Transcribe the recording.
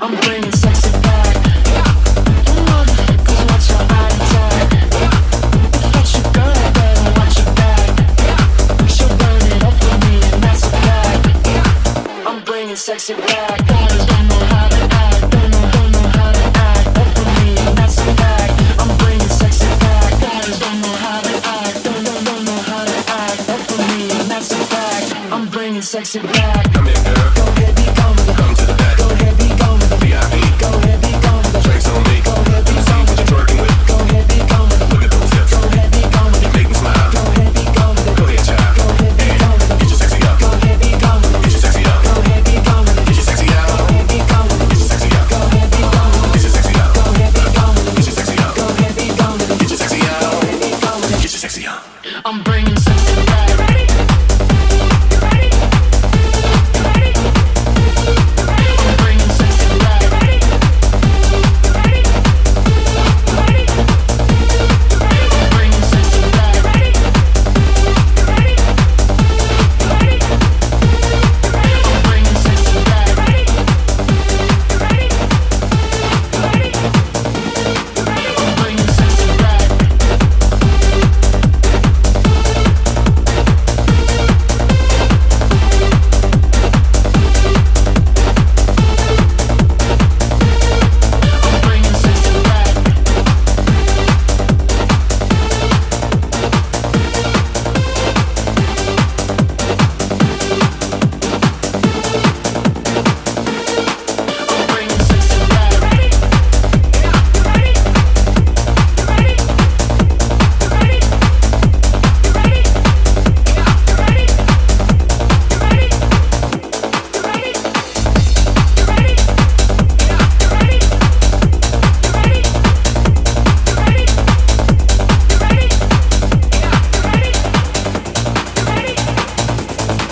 I'm bringing sexy back. You motherfuckers, watch your eye attack. What you gonna do? Watch your back. She'll burn it up for me, and that's a fact. I'm bringing sexy back. Guys don't know how to act, don't know how to act up for me, and that's a fact. I'm bringing sexy back. Guys don't know how to act, don't know how to act up for me, and that's a fact. I'm bringing sexy back.